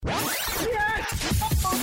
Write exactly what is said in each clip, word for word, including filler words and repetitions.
Yes!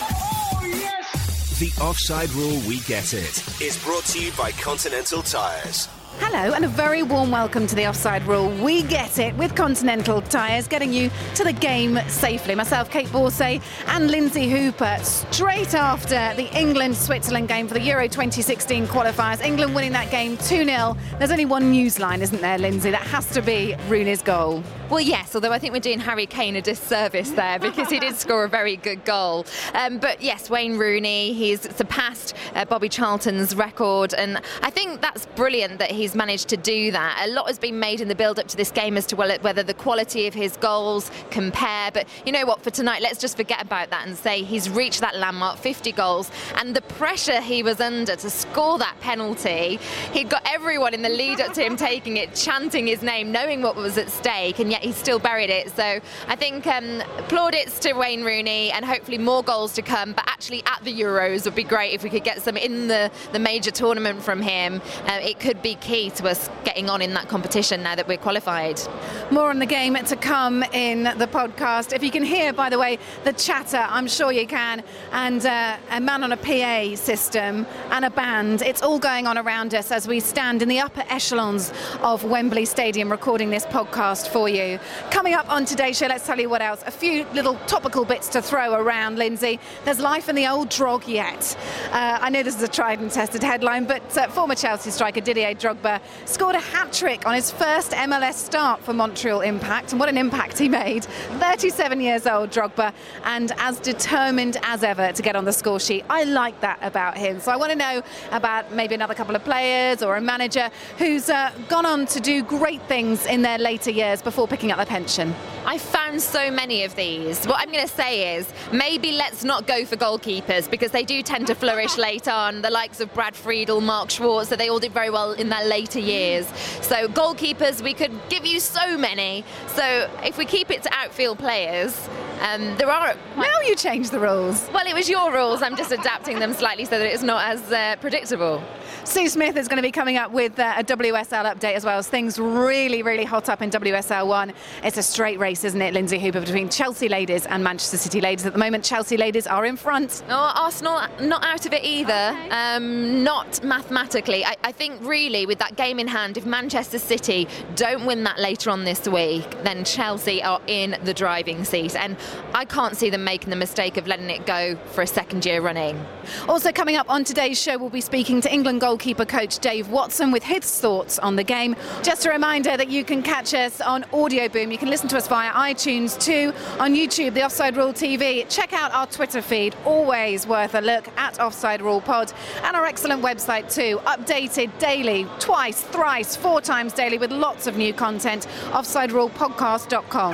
Oh, yes! The Offside Rule We Get It is brought to you by Continental Tires. Hello and a very warm welcome to the Offside Rule. We get it with Continental Tires, getting you to the game safely. Myself, Kate Borsay and Lindsay Hooper, straight after the England-Switzerland game for the Euro twenty sixteen qualifiers. England winning that game two nil. There's only one news line, isn't there, Lindsay? That has to be Rooney's goal. Well, yes, although I think we're doing Harry Kane a disservice there because he did score a very good goal. Um, but yes, Wayne Rooney, he's surpassed uh, Bobby Charlton's record, and I think that's brilliant that he's managed to do that. A lot has been made in the build-up to this game as to whether the quality of his goals compare, but you know what, for tonight, let's just forget about that and say he's reached that landmark, fifty goals, and the pressure he was under to score that penalty, he'd got everyone in the lead-up to him taking it, chanting his name, knowing what was at stake, and yet he still buried it. So I think um, plaudits to Wayne Rooney, and hopefully more goals to come, but actually at the Euros would be great if we could get some in the, the major tournament from him. Uh, it could be key to us getting on in that competition now that we're qualified. More on the game to come in the podcast. If you can hear, by the way, the chatter, I'm sure you can, and uh, a man on a P A system and a band, it's all going on around us as we stand in the upper echelons of Wembley Stadium recording this podcast for you. Coming up on today's show, let's tell you what else. A few little topical bits to throw around, Lindsay. There's life in the old Drog yet. Uh, I know this is a tried and tested headline, but uh, former Chelsea striker Didier Drogba scored a hat-trick on his first M L S start for Montreal Impact, and what an impact he made. thirty-seven years old, Drogba, and as determined as ever to get on the score sheet. I like that about him. So I want to know about maybe another couple of players or a manager who's uh, gone on to do great things in their later years before picking up their pension. I found so many of these. What I'm going to say is maybe let's not go for goalkeepers because they do tend to flourish late on. The likes of Brad Friedel, Mark Schwartz, so they all did very well in their later years. So goalkeepers, we could give you so many. So if we keep it to outfield players, um, there are... Now you change the rules. Well, it was your rules. I'm just adapting them slightly so that it's not as uh, predictable. Sue Smith is going to be coming up with uh, a W S L update as well as things really, really hot up in W S L one. It's a straight race, isn't it, Lindsay Hooper, between Chelsea ladies and Manchester City ladies. At the moment, Chelsea ladies are in front. No, Arsenal not out of it either. Okay. Um, not mathematically. I, I think really with that game in hand, if Manchester City don't win that later on this week, then Chelsea are in the driving seat. And I can't see them making the mistake of letting it go for a second year running. Also coming up on today's show, we'll be speaking to England goalkeeper coach Dave Watson with his thoughts on the game. Just a reminder that you can catch us on Audio Boom. You can listen to us via iTunes too, on YouTube, the Offside Rule T V. Check out our Twitter feed, always worth a look, at Offside Rule Pod, and our excellent website too, updated daily, twice, thrice, four times daily with lots of new content, offside rule podcast dot com.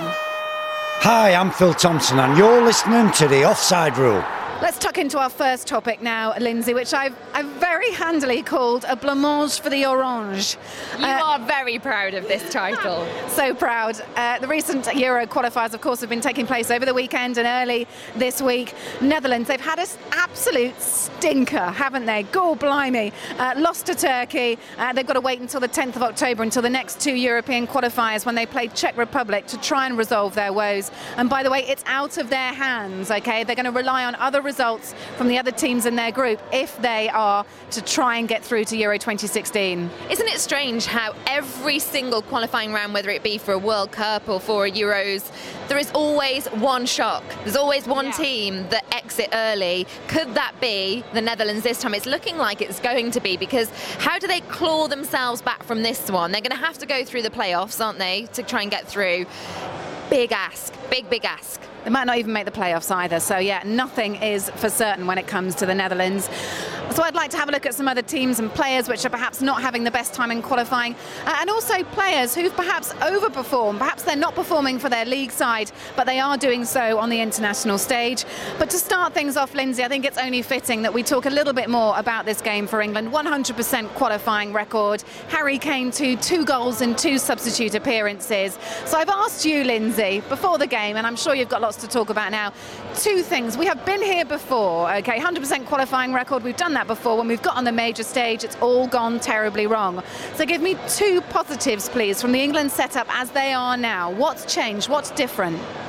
Hi, I'm Phil Thompson and you're listening to the Offside Rule. Let's tuck into our first topic now, Lindsay, which I've, I've very handily called a blancmange for the orange. You uh, are very proud of this title. So proud. Uh, the recent Euro qualifiers, of course, have been taking place over the weekend and early this week. Netherlands, they've had an absolute stinker, haven't they? Gore blimey. Uh, lost to Turkey. Uh, they've got to wait until the tenth of October, until the next two European qualifiers when they play Czech Republic to try and resolve their woes. And by the way, it's out of their hands, okay? They're going to rely on other results from the other teams in their group if they are to try and get through to Euro twenty sixteen. Isn't it strange how every single qualifying round, whether it be for a World Cup or for a Euros, there is always one shock. There's always one yeah. team that exit early. Could that be the Netherlands this time? It's looking like it's going to be, because how do they claw themselves back from this one? They're going to have to go through the playoffs, aren't they, to try and get through. Big ask, big, big ask. They might not even make the playoffs either. So, yeah, nothing is for certain when it comes to the Netherlands. So I'd like to have a look at some other teams and players which are perhaps not having the best time in qualifying, uh, and also players who've perhaps overperformed. Perhaps they're not performing for their league side, but they are doing so on the international stage. But to start things off, Lindsay, I think it's only fitting that we talk a little bit more about this game for England. one hundred percent qualifying record. Harry Kane, two, two goals and two substitute appearances. So I've asked you, Lindsay, before the game, and I'm sure you've got lots to talk about now, two things. We have been here before, okay, one hundred percent qualifying record. We've done that before. When we've got on the major stage, it's all gone terribly wrong. So give me two positives, please, from the England setup as they are now. What's changed? What's different?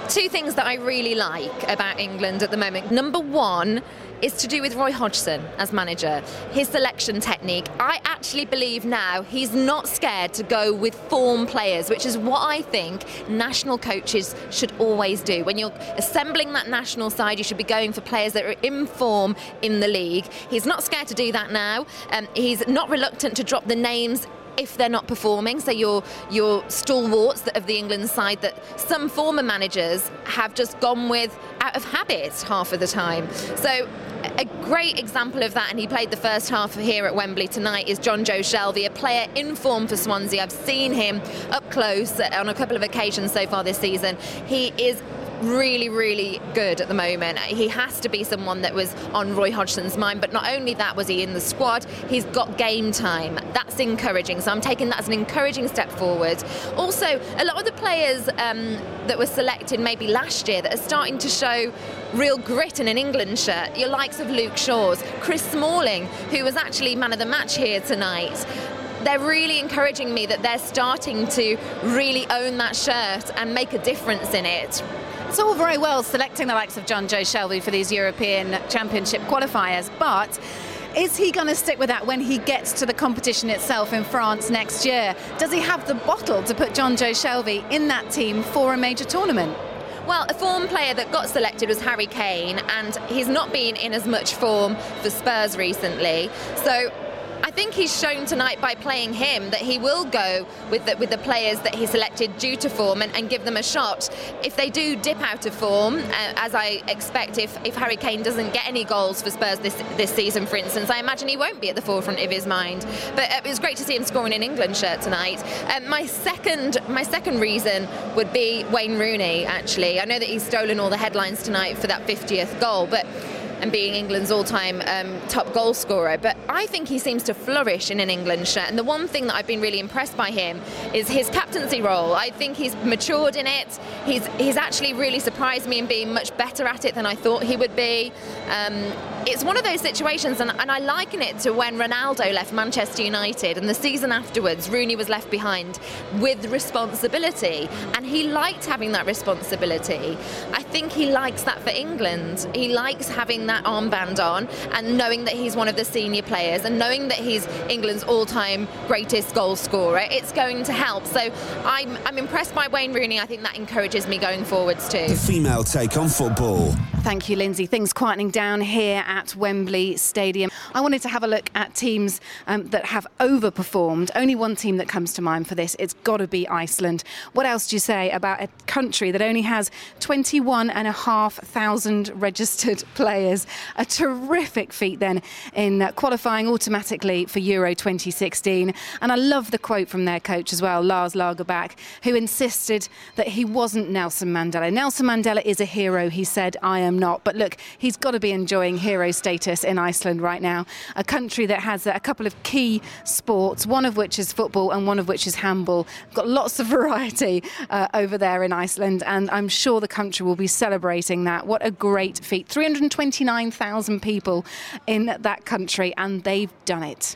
two things that I really like about England at the moment. Number one is to do with Roy Hodgson as manager. His selection technique. I actually believe now he's not scared to go with form players, which is what I think national coaches should always do. When you're assembling that national side, you should be going for players that are in form in the league. He's not scared to do that now. Um, he's not reluctant to drop the names if they're not performing, so your your stalwarts of the England side that some former managers have just gone with out of habit half of the time. So a great example of that, and he played the first half here at Wembley tonight, is Jonjo Shelvey, a player in form for Swansea. I've seen him up close on a couple of occasions so far this season. He is really, really good at the moment. He has to be someone that was on Roy Hodgson's mind, but not only that was he in the squad, he's got game time. That's encouraging, so I'm taking that as an encouraging step forward. Also, a lot of the players um, that were selected maybe last year that are starting to show real grit in an England shirt, your likes of Luke Shaws, Chris Smalling, who was actually man of the match here tonight. They're really encouraging me that they're starting to really own that shirt and make a difference in it. It's all very well selecting the likes of Jonjo Shelvey for these European Championship qualifiers, but is he going to stick with that when he gets to the competition itself in France next year? Does he have the bottle to put Jonjo Shelvey in that team for a major tournament? Well, a form player that got selected was Harry Kane, and he's not been in as much form for Spurs recently. So I think he's shown tonight by playing him that he will go with the, with the players that he selected due to form and, and give them a shot. If they do dip out of form, uh, as I expect if, if Harry Kane doesn't get any goals for Spurs this this season, for instance, I imagine he won't be at the forefront of his mind. But uh, it was great to see him scoring an England shirt tonight. Um, my second my second reason would be Wayne Rooney, actually. I know that he's stolen all the headlines tonight for that fiftieth goal, but and being England's all-time um, top goal scorer, but I think he seems to flourish in an England shirt, and the one thing that I've been really impressed by him is his captaincy role. I think he's matured in it. He's he's actually really surprised me in being much better at it than I thought he would be. Um, it's one of those situations, and, and I liken it to when Ronaldo left Manchester United, and the season afterwards Rooney was left behind with responsibility, and he liked having that responsibility. I think he likes that for England. He likes having that armband on and knowing that he's one of the senior players and knowing that he's England's all-time greatest goal scorer. It's going to help. So I'm, I'm impressed by Wayne Rooney. I think that encourages me going forwards too. The female take on football. Thank you, Lindsay. Things quietening down here at Wembley Stadium. I wanted to have a look at teams um, that have overperformed. Only one team that comes to mind for this. It's got to be Iceland. What else do you say about a country that only has twenty-one and a half thousand registered players? A terrific feat then in uh, qualifying automatically for Euro twenty sixteen. And I love the quote from their coach as well, Lars Lagerbäck, who insisted that he wasn't Nelson Mandela. Nelson Mandela is a hero, he said. I am not. But look, he's got to be enjoying hero status in Iceland right now. A country that has a couple of key sports, one of which is football and one of which is handball. Got lots of variety uh, over there in Iceland, and I'm sure the country will be celebrating that. What a great feat. three hundred twenty-nine thousand people in that country, and they've done it.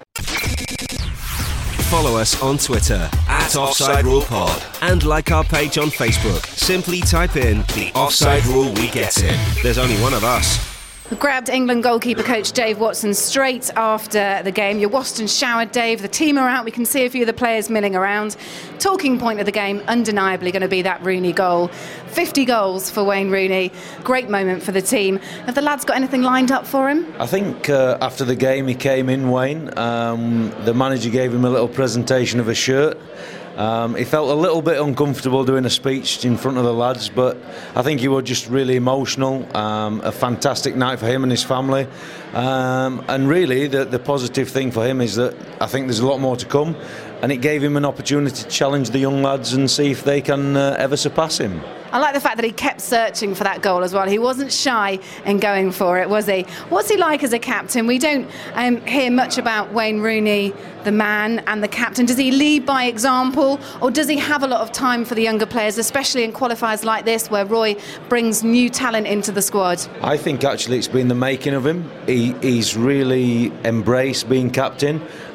Follow us on Twitter at Offside Rule Pod and like our page on Facebook. Simply type in the Offside Rule We Get It. There's only one of us. Grabbed England goalkeeper coach Dave Watson straight after the game. You're washed and showered, Dave. The team are out. We can see a few of the players milling around. Talking point of the game, undeniably going to be that Rooney goal. fifty goals for Wayne Rooney. Great moment for the team. Have the lads got anything lined up for him? I think uh, after the game he came in, Wayne. Um, the manager gave him a little presentation of a shirt. Um, he felt a little bit uncomfortable doing a speech in front of the lads, but I think he was just really emotional. Um, a fantastic night for him and his family. Um, and really, the, the positive thing for him is that I think there's a lot more to come, and it gave him an opportunity to challenge the young lads and see if they can uh, ever surpass him. I like the fact that he kept searching for that goal as well. He wasn't shy in going for it, was he? What's he like as a captain? We don't um, hear much about Wayne Rooney, the man and the captain. Does he lead by example, or does he have a lot of time for the younger players, especially in qualifiers like this where Roy brings new talent into the squad? I think actually it's been the making of him. He, he's really embraced being captain.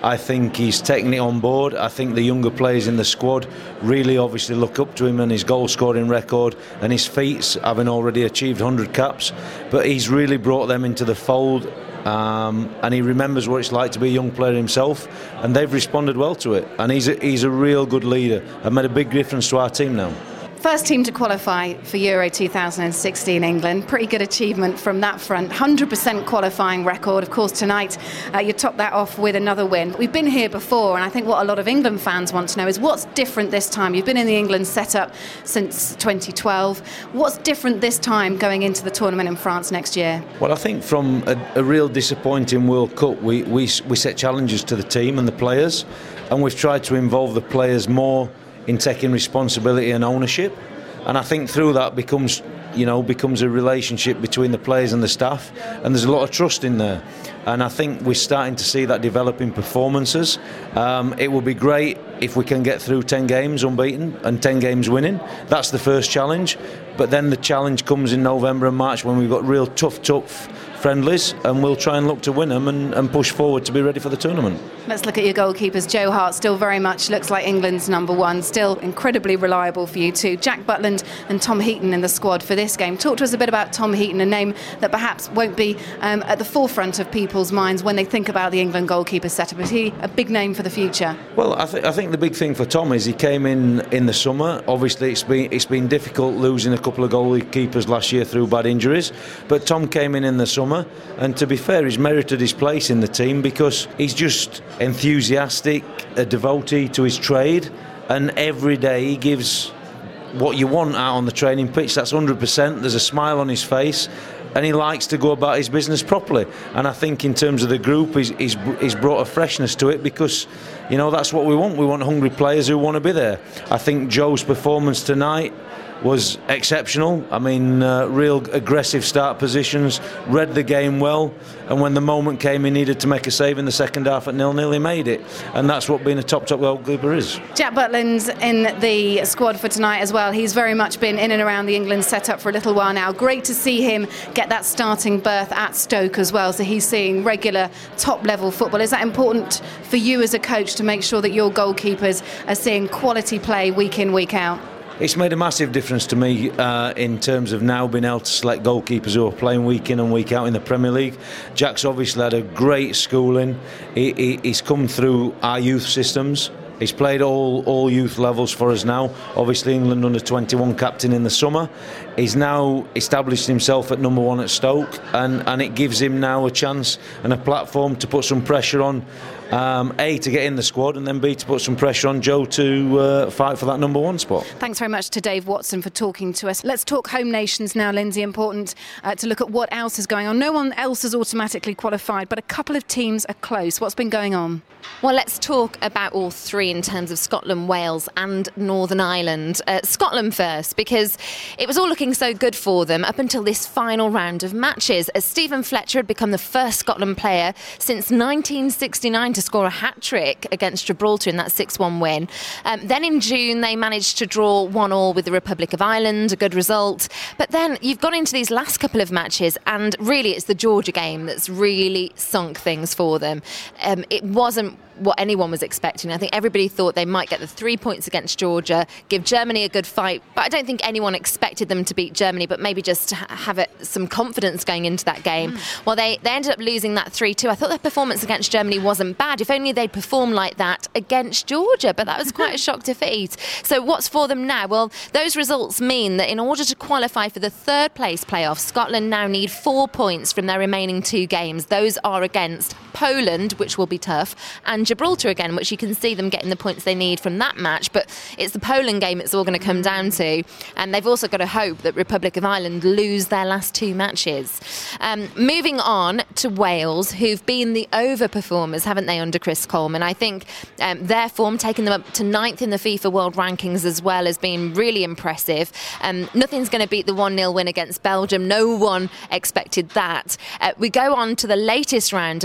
I think he's taking it on board. I think the younger players in the squad really obviously look up to him and his goal scoring record and his feats, having already achieved one hundred caps. But he's really brought them into the fold. Um, and he remembers what it's like to be a young player himself, and they've responded well to it. And he's a, he's a real good leader and made a big difference to our team now. First team to qualify for Euro two thousand sixteen England. Pretty good achievement from that front. one hundred percent qualifying record. Of course, tonight uh, you top that off with another win. We've been here before, and I think what a lot of England fans want to know is what's different this time. You've been in the England setup since twenty twelve. What's different this time going into the tournament in France next year? Well, I think from a, a real disappointing World Cup, we, we, we set challenges to the team and the players, and we've tried to involve the players more in taking responsibility and ownership, and I think through that becomes, you know, becomes a relationship between the players and the staff, and there's a lot of trust in there, and I think we're starting to see that develop in performances. Um, it will be great if we can get through ten games unbeaten and ten games winning. That's the first challenge, but then the challenge comes in November and March when we've got real tough, tough friendlies, and we'll try and look to win them and, and push forward to be ready for the tournament. Let's look at your goalkeepers. Joe Hart still very much looks like England's number one, still incredibly reliable for you too. Jack Butland and Tom Heaton in the squad for this game. Talk to us a bit about Tom Heaton, a name that perhaps won't be um, at the forefront of people's minds when they think about the England goalkeeper setup. Is he a big name for the future? Well, I, th- I think the big thing for Tom is he came in in the summer. Obviously it's been it's been difficult losing a couple of goalkeepers last year through bad injuries, but Tom came in in the summer, and to be fair, he's merited his place in the team because he's just enthusiastic, a devotee to his trade, and every day he gives what you want out on the training pitch. That's one hundred percent. There's a smile on his face, and he likes to go about his business properly. And I think in terms of the group, he's, he's, he's brought a freshness to it because, you know, that's what we want. We want hungry players who want to be there. I think Joe's performance tonight was exceptional. I mean, uh, real aggressive start positions, read the game well, and when the moment came he needed to make a save in the second half at nil-nil, he made it, and that's what being a top top goalkeeper is. Jack Butland's in the squad for tonight as well. He's very much been in and around the England setup for a little while now. Great to see him get that starting berth at Stoke as well, so he's seeing regular top level football. Is that important for you as a coach to make sure that your goalkeepers are seeing quality play week in, week out? It's made a massive difference to me uh, in terms of now being able to select goalkeepers who are playing week in and week out in the Premier League. Jack's obviously had a great schooling. He, he, he's come through our youth systems. He's played all, all youth levels for us now. Obviously England under twenty-one captain in the summer. He's now established himself at number one at Stoke, and, and it gives him now a chance and a platform to put some pressure on, um, A, to get in the squad, and then B, to put some pressure on Joe to uh, fight for that number one spot. Thanks very much to Dave Watson for talking to us. Let's talk home nations now, Lindsay. Important uh, to look at what else is going on. No one else has automatically qualified, but a couple of teams are close. What's been going on? Well, let's talk about all three in terms of Scotland, Wales and Northern Ireland. Uh, Scotland first, because it was all looking so good for them up until this final round of matches, as Stephen Fletcher had become the first Scotland player since nineteen sixty-nine to score a hat-trick against Gibraltar in that six one win. Um, then in June they managed to draw one all with the Republic of Ireland, a good result. But then you've gone into these last couple of matches and really it's the Georgia game that's really sunk things for them. Um, it wasn't what anyone was expecting. I think everybody thought they might get the three points against Georgia, give Germany a good fight, but I don't think anyone expected them to beat Germany, but maybe just to have it, some confidence going into that game. Mm. Well, they, they ended up losing that three two. I thought their performance against Germany wasn't bad. If only they'd performed like that against Georgia, but that was quite a shock defeat. So what's for them now? Well, those results mean that in order to qualify for the third place playoff, Scotland now need four points from their remaining two games. Those are against Poland, which will be tough, and Gibraltar again, which you can see them getting the points they need from that match, but it's the Poland game it's all going to come down to, and they've also got to hope that Republic of Ireland lose their last two matches. Um, moving on to Wales, who've been the overperformers, haven't they, under Chris Coleman? I think um, their form, taking them up to ninth in the FIFA World Rankings as well, has been really impressive. Um, nothing's going to beat the one nil win against Belgium. No one expected that. Uh, we go on to the latest round, and well,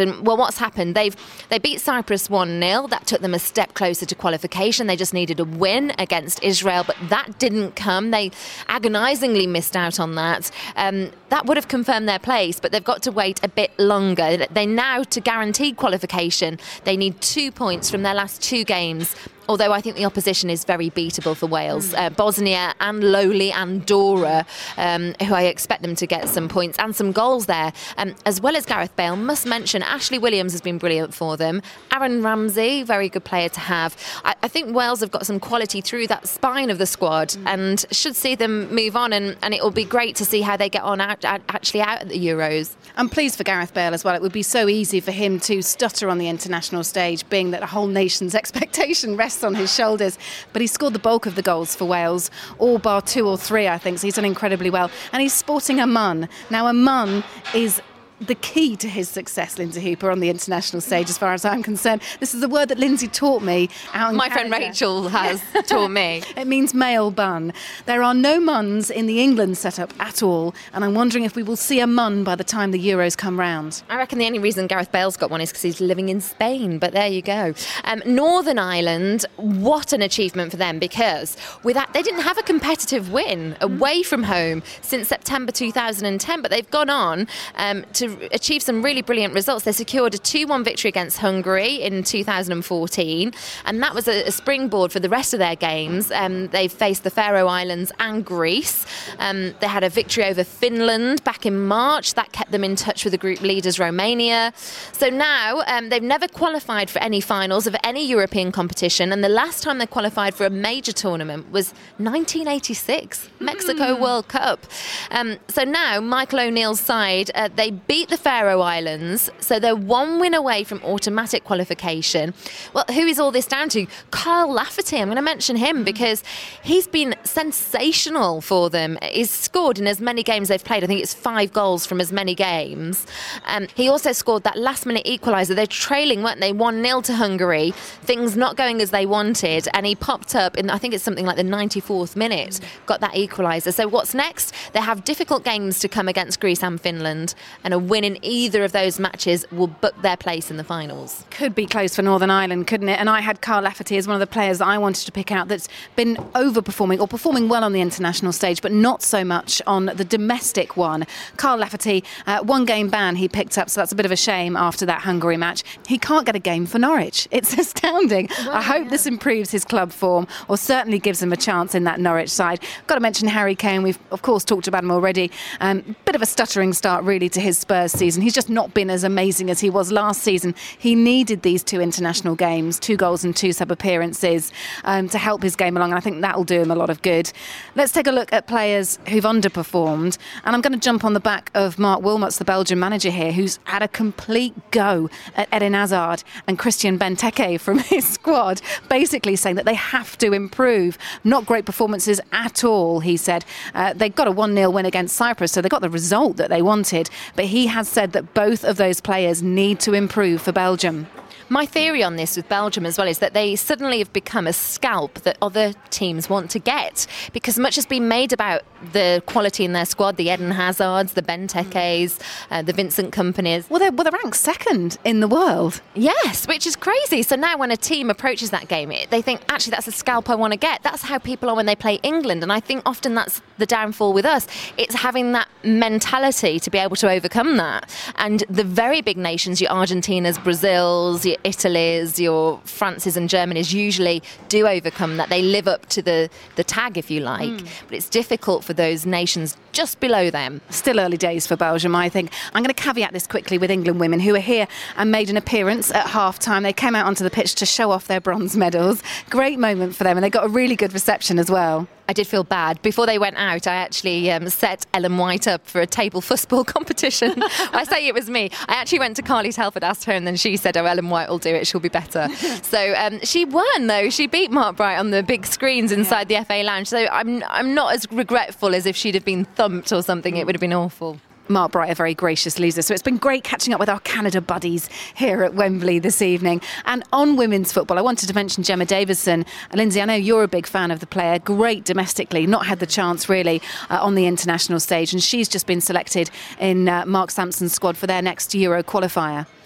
what's happened? They've they beat Cyprus one nil. That took them a step closer to qualification. They just needed a win against Israel, but that didn't come. They agonisingly missed out on that. Um, that would have confirmed their place, but they've got to wait a bit longer. They now, to guarantee qualification, they need two points from their last two games. Although I think the opposition is very beatable for Wales. Uh, Bosnia and lowly Andorra, um, who I expect them to get some points and some goals there. Um, as well as Gareth Bale, must mention Ashley Williams has been brilliant for them. Aaron Ramsey, very good player to have. I, I think Wales have got some quality through that spine of the squad mm. and should see them move on, and, and it will be great to see how they get on out, out, actually out at the Euros. I'm pleased for Gareth Bale as well. It would be so easy for him to stutter on the international stage, being that a whole nation's expectation rests on his shoulders. But he scored the bulk of the goals for Wales, all bar two or three, I think. So he's done incredibly well. And he's sporting a mun. Now, a mun is the key to his success, Lindsay Hooper, on the international stage, as far as I'm concerned. This is a word that Lindsay taught me out in My Canada. friend Rachel has taught me. It means male bun. There are no muns in the England setup at all, and I'm wondering if we will see a mun by the time the Euros come round. I reckon the only reason Gareth Bale's got one is because he's living in Spain, but there you go. Um, Northern Ireland, what an achievement for them, because without, they didn't have a competitive win away from home since September two thousand ten, but they've gone on um, to achieved some really brilliant results. They secured a two one victory against Hungary in two thousand fourteen, and that was a, a springboard for the rest of their games. Um, they faced the Faroe Islands and Greece. Um, they had a victory over Finland back in March. That kept them in touch with the group leaders, Romania. So now um, they've never qualified for any finals of any European competition, and the last time they qualified for a major tournament was nineteen eighty-six, Mexico World Cup. Um, so now Michael O'Neill's side, uh, they beat the Faroe Islands, so they're one win away from automatic qualification. Well, who is all this down to? Kyle Lafferty. I'm going to mention him because he's been sensational for them. He's scored in as many games they've played. I think it's five goals from as many games. Um, he also scored that last-minute equaliser. They're trailing, weren't they? one nil to Hungary. Things not going as they wanted, and he popped up in, I think it's something like the ninety-fourth minute, got that equaliser. So what's next? They have difficult games to come against Greece and Finland, and a win in either of those matches will book their place in the finals. Could be close for Northern Ireland, couldn't it? And I had Kyle Lafferty as one of the players that I wanted to pick out that's been overperforming or performing well on the international stage, but not so much on the domestic one. Kyle Lafferty, uh, one game ban he picked up, so that's a bit of a shame after that Hungary match. He can't get a game for Norwich. It's astounding. Well, I hope yeah. this improves his club form, or certainly gives him a chance in that Norwich side. Got to mention Harry Kane. We've, of course, talked about him already. Um, bit of a stuttering start, really, to his Spurs season. He's just not been as amazing as he was last season. He needed these two international games, two goals and two sub-appearances, um, to help his game along, and I think that will do him a lot of good. Let's take a look at players who've underperformed, and I'm going to jump on the back of Mark Wilmots, the Belgian manager here, who's had a complete go at Eden Hazard and Christian Benteke from his squad, basically saying that they have to improve. Not great performances at all, he said. Uh, they got a one nil win against Cyprus, so they got the result that they wanted, but he has said that both of those players need to improve for Belgium. My theory on this with Belgium as well is that they suddenly have become a scalp that other teams want to get, because much has been made about the quality in their squad, the Eden Hazards, the Bentekes, uh, the Vincent Kompanies. Well, they're, well, they're ranked second in the world. Yes, which is crazy. So now when a team approaches that game, it, they think, actually, that's a scalp I want to get. That's how people are when they play England. And I think often that's the downfall with us. It's having that mentality to be able to overcome that. And the very big nations, your Argentinas, Brazils, your Italy's, your France's and Germany's usually do overcome that. They live up to the, the tag, if you like. Mm. But it's difficult for those nations just below them. Still early days for Belgium, I think. I'm going to caveat this quickly with England women, who are here and made an appearance at half-time. They came out onto the pitch to show off their bronze medals. Great moment for them, and they got a really good reception as well. I did feel bad. Before they went out, I actually um, set Ellen White up for a table football competition. I say it was me. I actually went to Carly Telford, asked her, and then she said, oh, Ellen White will do it. She'll be better. So um, she won, though. She beat Mark Bright on the big screens inside yeah. the F A Lounge. So I'm, I'm not as regretful as if she'd have been thumped or something. It would have been awful. Mark Bright, a very gracious loser. So it's been great catching up with our Canada buddies here at Wembley this evening. And on women's football, I wanted to mention Gemma Davison. Lindsay, I know you're a big fan of the player. Great domestically, not had the chance really uh, on the international stage. And she's just been selected in uh, Mark Sampson's squad for their next Euro qualifier.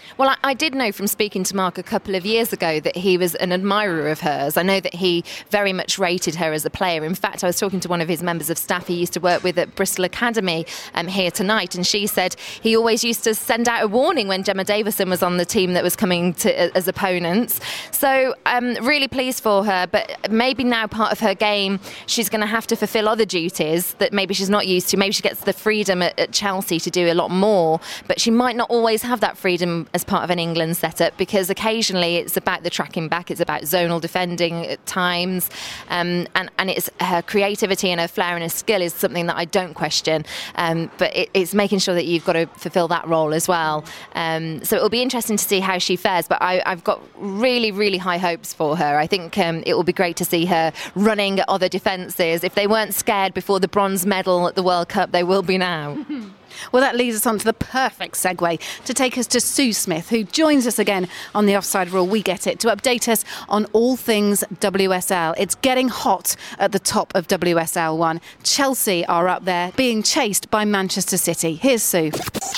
Well, I, I did know from speaking to Mark a couple of years ago that he was an admirer of hers. I know that he very much rated her as a player. In fact, I was talking to one of his members of staff he used to work with at Bristol Academy um, here tonight, and she said he always used to send out a warning when Gemma Davison was on the team that was coming to, as opponents. So I'm um, really pleased for her, but maybe now part of her game, she's going to have to fulfil other duties that maybe she's not used to. Maybe she gets the freedom at, at Chelsea to do a lot more, but she might not always have that freedom as part of an England setup, because occasionally it's about the tracking back, it's about zonal defending at times, um, and, and it's her creativity and her flair and her skill is something that I don't question, um, but it, it's making sure that you've got to fulfil that role as well. Um, so it'll be interesting to see how she fares, but I, I've got really, really high hopes for her. I think um, it will be great to see her running at other defences. If they weren't scared before the bronze medal at the World Cup, they will be now. Well, that leads us on to the perfect segue to take us to Sue Smith, who joins us again on the Offside Rule We Get It to update us on all things W S L. It's getting hot at the top of W S L one. Chelsea are up there, being chased by Manchester City. Here's Sue.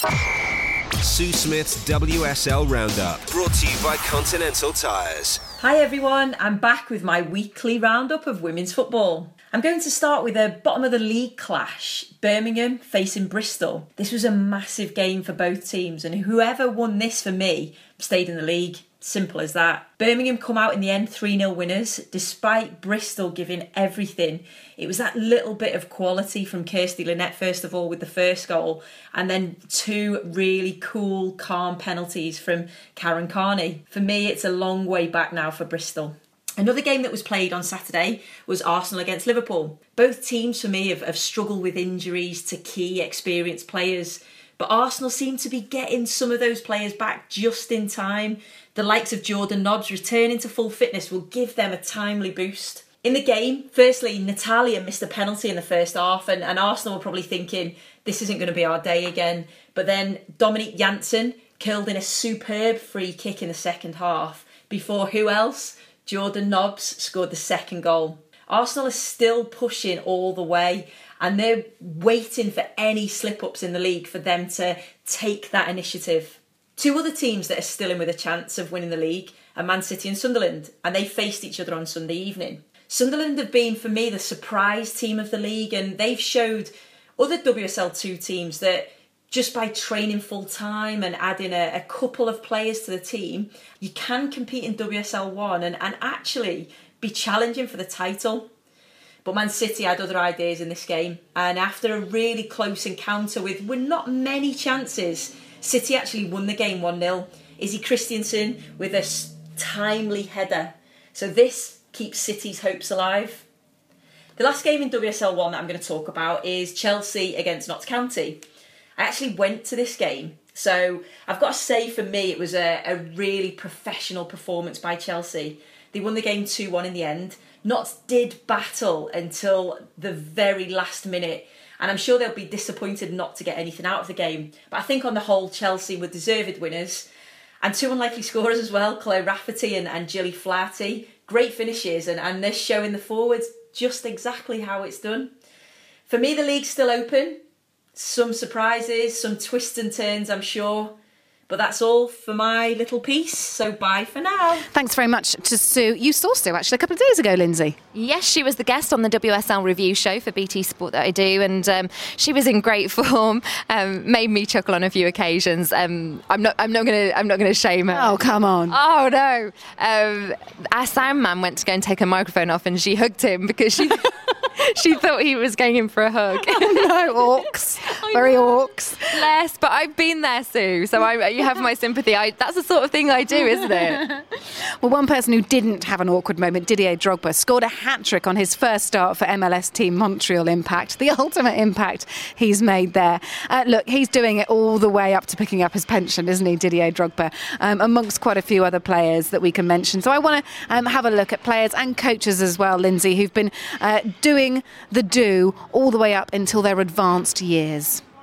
Sue Smith's W S L Roundup, brought to you by Continental Tires. Hi everyone, I'm back with my weekly roundup of women's football. I'm going to start with a bottom of the league clash, Birmingham facing Bristol. This was a massive game for both teams, and whoever won this for me stayed in the league. Simple as that. Birmingham come out in the end three nil winners, despite Bristol giving everything. It was that little bit of quality from Kirsty Lynette, first of all, with the first goal, and then two really cool, calm penalties from Karen Carney. For me, it's a long way back now for Bristol. Another game that was played on Saturday was Arsenal against Liverpool. Both teams, for me, have, have struggled with injuries to key experienced players, but Arsenal seem to be getting some of those players back just in time. The likes of Jordan Nobbs returning to full fitness will give them a timely boost. In the game, firstly, Natalia missed a penalty in the first half, and, and Arsenal were probably thinking, this isn't going to be our day again. But then Dominique Janssen curled in a superb free kick in the second half, before who else? Jordan Nobbs scored the second goal. Arsenal are still pushing all the way, and they're waiting for any slip-ups in the league for them to take that initiative. Two other teams that are still in with a chance of winning the league are Man City and Sunderland, and they faced each other on Sunday evening. Sunderland have been, for me, the surprise team of the league, and they've showed other W S L two teams that just by training full-time and adding a, a couple of players to the team, you can compete in W S L one and, and actually be challenging for the title. But Man City had other ideas in this game, and after a really close encounter with, with not many chances, City actually won the game one nil. Izzy Christiansen with a timely header. So this keeps City's hopes alive. The last game in W S L one that I'm going to talk about is Chelsea against Notts County. I actually went to this game, so I've got to say for me it was a, a really professional performance by Chelsea. They won the game two one in the end. Notts did battle until the very last minute, and I'm sure they'll be disappointed not to get anything out of the game. But I think on the whole, Chelsea were deserved winners. And two unlikely scorers as well, Claire Rafferty and, and Gilly Flaherty. Great finishes, and, and they're showing the forwards just exactly how it's done. For me, the league's still open. Some surprises, some twists and turns, I'm sure. But that's all for my little piece, so bye for now. Thanks very much to Sue. You saw Sue actually a couple of days ago, Lindsay. Yes, she was the guest on the W S L review show for B T Sport that I do, and um, she was in great form. Um, made me chuckle on a few occasions. Um, I'm not. I'm not going to. I'm not going to shame her. Oh, come on. Oh no. Um, our sound man went to go and take her microphone off, and she hugged him because she. She thought he was going in for a hug. No, orcs. Very orcs. Less, but I've been there, Sue, so I, you have my sympathy. I, that's the sort of thing I do, isn't it? Well, one person who didn't have an awkward moment, Didier Drogba, scored a hat-trick on his first start for M L S team Montreal Impact. The ultimate impact he's made there. Uh, look, he's doing it all the way up to picking up his pension, isn't he, Didier Drogba, um, amongst quite a few other players that we can mention. So I want to um, have a look at players and coaches as well, Lindsay, who've been uh, doing the do all the way up until their advanced years.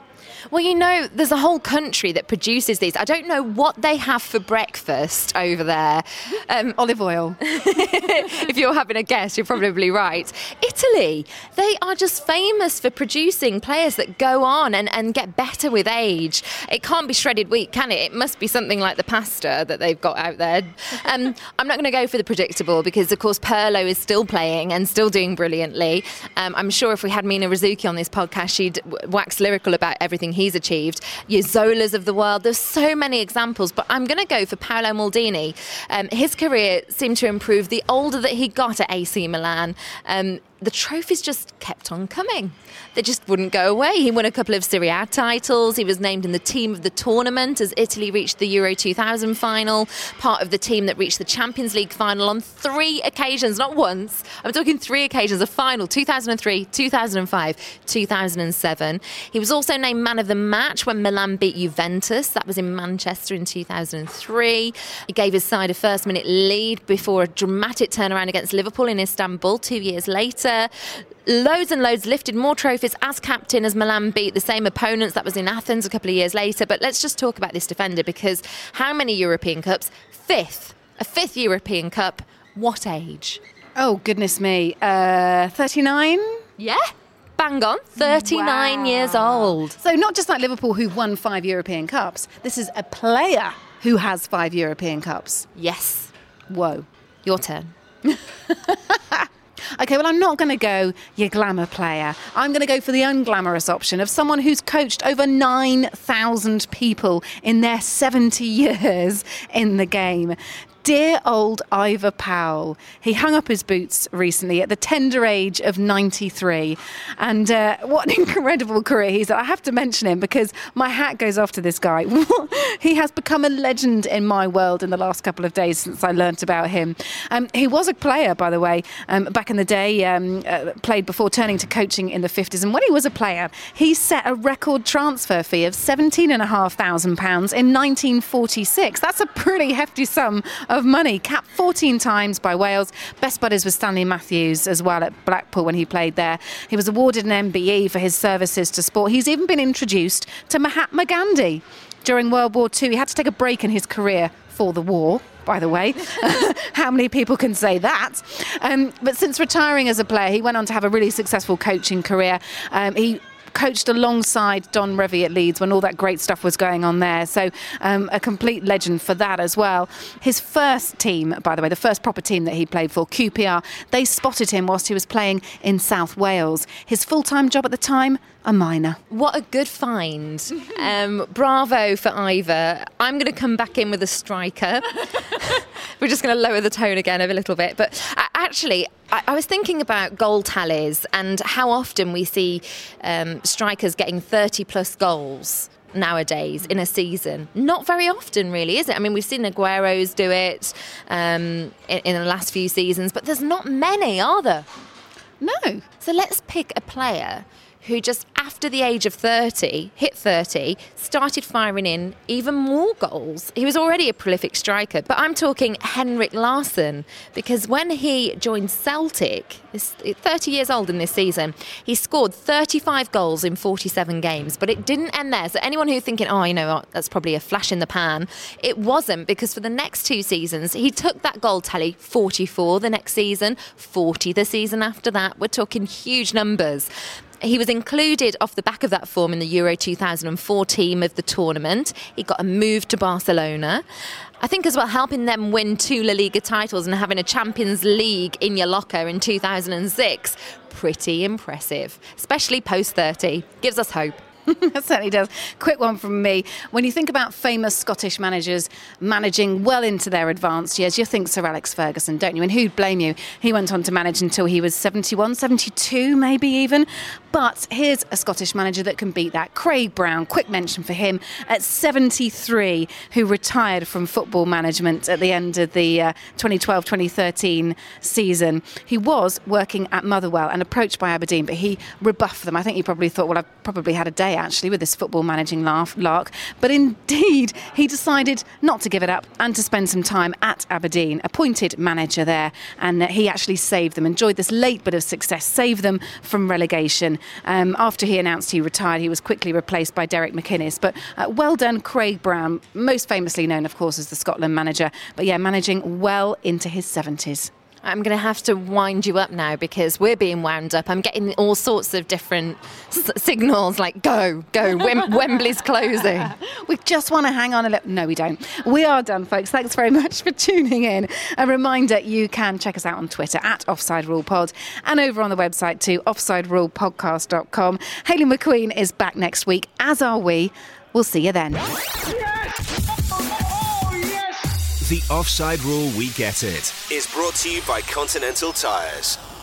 Well, you know, there's a whole country that produces these. I don't know what they have for breakfast over there. Um, Olive oil. If you're having a guess, you're probably right. Italy, they are just famous for producing players that go on and, and get better with age. It can't be shredded wheat, can it? It must be something like the pasta that they've got out there. Um, I'm not going to go for the predictable because, of course, Pirlo is still playing and still doing brilliantly. Um, I'm sure if we had Mina Rzouki on this podcast, she'd wax lyrical about everything he's achieved. Your Zolas of the world. There's so many examples, but I'm going to go for Paolo Maldini. Um, his career seemed to improve the older that he got at A C Milan. Um, the trophies just kept on coming. They just wouldn't go away. He won a couple of Serie A titles. He was named in the team of the tournament as Italy reached the Euro two thousand final, part of the team that reached the Champions League final on three occasions, not once. I'm talking three occasions, a final, two thousand three, two thousand five, two thousand seven. He was also named man of the match when Milan beat Juventus. That was in Manchester in two thousand three. He gave his side a first-minute lead before a dramatic turnaround against Liverpool in Istanbul two years later. Loads and loads, lifted more trophies as captain as Milan beat the same opponents. That was in Athens a couple of years later. But let's just talk about this defender, because how many European Cups? Fifth. A fifth European Cup. What age? Oh, goodness me. Uh, thirty-nine? Yeah. Bang on. thirty-nine Wow. years old. So not just like Liverpool, who won five European Cups. This is a player who has five European Cups. Yes. Whoa. Your turn. Okay, well, I'm not going to go your glamour player. I'm going to go for the unglamorous option of someone who's coached over nine thousand people in their seventy years in the game. Dear old Ivor Powell. He hung up his boots recently at the tender age of ninety-three. And uh, what an incredible career he's had. I have to mention him because my hat goes off to this guy. He has become a legend in my world in the last couple of days since I learnt about him. Um, he was a player, by the way, um, back in the day, um, uh, played before turning to coaching in the fifties. And when he was a player, he set a record transfer fee of seventeen thousand five hundred pounds in nineteen forty-six. That's a pretty hefty sum of money, capped fourteen times by Wales. Best buddies with Stanley Matthews as well at Blackpool when he played there. He was awarded an M B E for his services to sport. He's even been introduced to Mahatma Gandhi during World War Two. He had to take a break in his career for the war, by the way. How many people can say that? Um, but since retiring as a player, he went on to have a really successful coaching career. Um, he coached alongside Don Revie at Leeds when all that great stuff was going on there. So um, a complete legend for that as well. His first team, by the way, the first proper team that he played for, Q P R, they spotted him whilst he was playing in South Wales. His full-time job at the time, a minor. What a good find. Um, bravo for Ivor. I'm going to come back in with a striker. We're just going to lower the tone again a little bit. But uh, actually, I, I was thinking about goal tallies and how often we see um, strikers getting thirty plus goals nowadays in a season. Not very often, really, is it? I mean, we've seen Aguero's do it um, in, in the last few seasons, but there's not many, are there? No. So let's pick a player who just after the age of thirty, hit thirty, started firing in even more goals. He was already a prolific striker, but I'm talking Henrik Larsson, because when he joined Celtic, he's thirty years old in this season, he scored thirty-five goals in forty-seven games, but it didn't end there. So anyone who's thinking, oh, you know what, that's probably a flash in the pan, it wasn't, because for the next two seasons, he took that goal tally, forty-four the next season, forty the season after that. We're talking huge numbers. He was included off the back of that form in the Euro two thousand four team of the tournament. He got a move to Barcelona. I think as well, helping them win two La Liga titles and having a Champions League in your locker in two thousand six. Pretty impressive, especially post thirty. Gives us hope. That certainly does. Quick one from me. When you think about famous Scottish managers managing well into their advanced years, you think Sir Alex Ferguson, don't you? And who'd blame you? He went on to manage until he was seventy-one, seventy-two, maybe even. But here's a Scottish manager that can beat that. Craig Brown, quick mention for him, at seventy-three, who retired from football management at the end of the uh, twenty twelve twenty thirteen season. He was working at Motherwell and approached by Aberdeen, but he rebuffed them. I think he probably thought, well, I've probably had a day away, actually, with this football managing laugh, lark. But indeed, he decided not to give it up and to spend some time at Aberdeen, appointed manager there. And uh, he actually saved them, enjoyed this late bit of success, saved them from relegation. Um, after he announced he retired, he was quickly replaced by Derek McInnes. But uh, well done, Craig Brown, most famously known, of course, as the Scotland manager. But yeah, managing well into his seventies. I'm going to have to wind you up now because we're being wound up. I'm getting all sorts of different s- signals like, go, go, Wem- Wembley's closing. We just want to hang on a little. No, we don't. We are done, folks. Thanks very much for tuning in. A reminder, you can check us out on Twitter at Offside Rule Pod and over on the website too, offside rule podcast dot com. Hayley McQueen is back next week, as are we. We'll see you then. Yes! Oh, yes! The Offside Rule We Get It is brought to you by Continental Tires.